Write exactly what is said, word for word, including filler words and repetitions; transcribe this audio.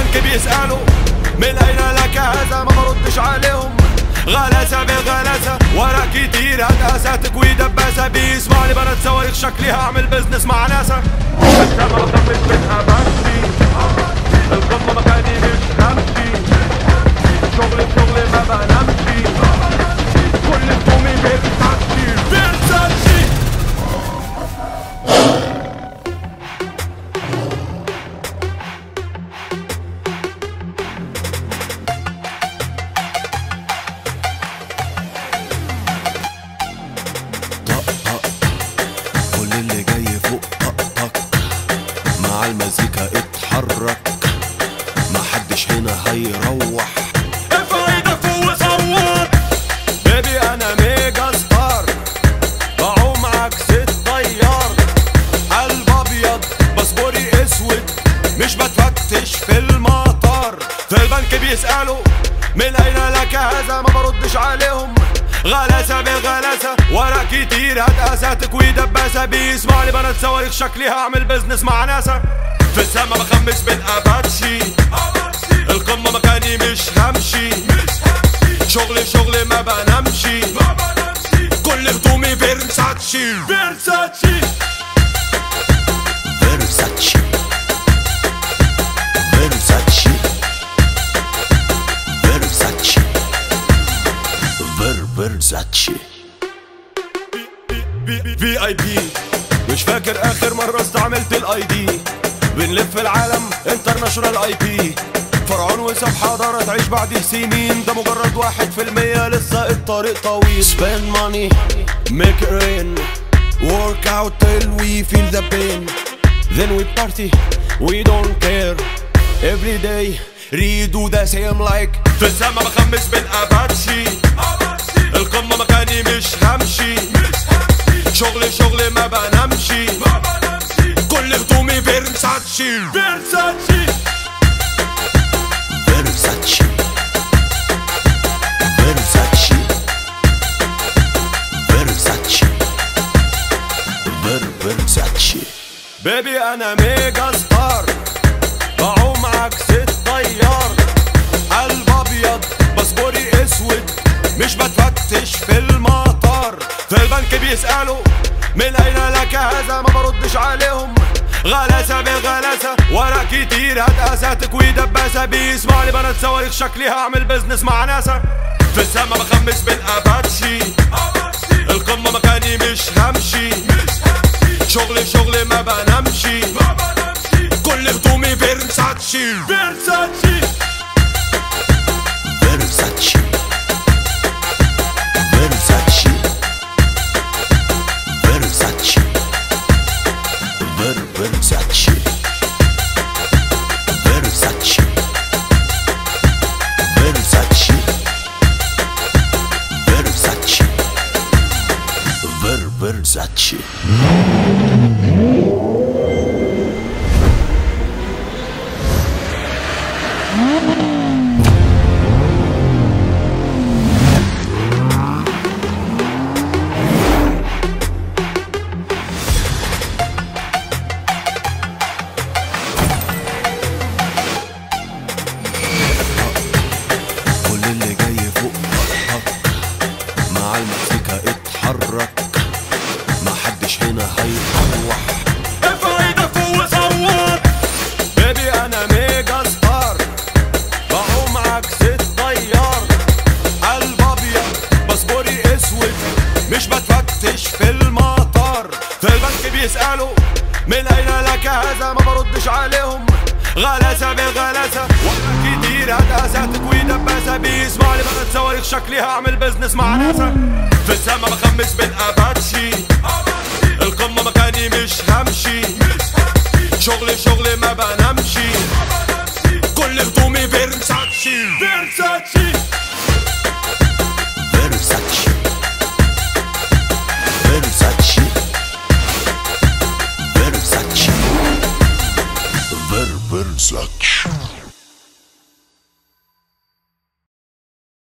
البنك بيسألوا من أين لك هذا، ما بردش عليهم غلاسة بغلاسة، ورق كتير هداسة تكوي دباسة، بيسمعني بنات صواريخ شكلي هعمل بزنس مع ناسا. السما بخمس منها بمشي، القمة مكاني مش همشي، شغلي شغلي ما بنمشي، كل هدومي بيرساتشي بيرساتشي. كل اللي جاي فوق طقطق، مع المزيكا اتحرك، محدش هنا هيروح، ارفع ايدك فوق صوت. بيبي انا ميجا ستار، بعوم عكس الطيار، قلب ابيض باسبوري اسود، مش بتفتش في المطار. في البنك بيسألوا من اين لك هذا، ما بردش عليهم غلاسة بغلاسة، ورق كتير هداسة تكوي دباسة، بيسمعني بنات صواريخ شكلي هعمل بزنس مع ناسا. في السما بخمس بالاباتشي، القمة مكاني مش همشي، شغلي شغلي ما بنمشي، كل هدومي فيرساتشي فيرساتشي فيرساتشي فيرساتشي فيرساتشي فير فيرساتشي. في اي بي مش فاكر اخر مرة استعملت الاي دي، بنلف العالم انترناشونال اي بي، فرعون وساب حضارة تعيش بعد سنين، ده مجرد واحد في المية لسه الطريق طويل. Spend money, make it rain, work out till we feel the pain, Then we party, we don't care, every day redo the same like. في السما بخمس بالاباتشي، القمة مكاني مش همشي، شغلي شغلي ما بنمشي، كل هدومي فيرساتشي فيرساتشي فيرساتشي فيرساتشي فيرساتشي فير فيرساتشي. بيبي انا ميجا ستار، بعوم عكس الطيار، قلب ابيض باسبوري اسود، مش بتفتش في المطار. في البنك بيسألوا من اين لك هذا، ما بردش عليهم غلاسة بغلاسة، ورق كتير هداسة تكوي دباسة، بيسمعني بنات صواريخ شكلي هعمل بزنس مع ناسا. في السما بخمس بالاباتشي، القمة مكاني مش همشي، شغلي شغلي ما بنمشي، كل هدومي فيرساتشي فيرساتشي فيرساتشي فيرساتشي فيرساتشي فير فيرساتشي فيرساتشي فيرساتشي فيرساتشي فير فيرساتشي. كل اللي جاي فوق طقطق، مع المزيكا اتحرك، محدش هنا هيروح، ارفع ايدك فوق صوت. بيبي انا ميجا ستار، بعوم عكس الطيار، قلب ابيض باسبوري اسود، مش بتفتش في المطار. في البنك بيسألوا من اين لك هذا، ما بردش عليهم غلاسة بغلاسة، ورق كتير هداسة تكوي دباسة، بيسمعني بنات صواريخ شكلي هعمل بزنس مع ناسا. في السما بخمس بالاباتشي، القمة مكاني مش همشي، شغلي شغلي ما بنمشي، كل هدومي فيرساتشي فيرساتشي فيرساتشي فيرساتشي فيرساتشي فير فيرساتشي.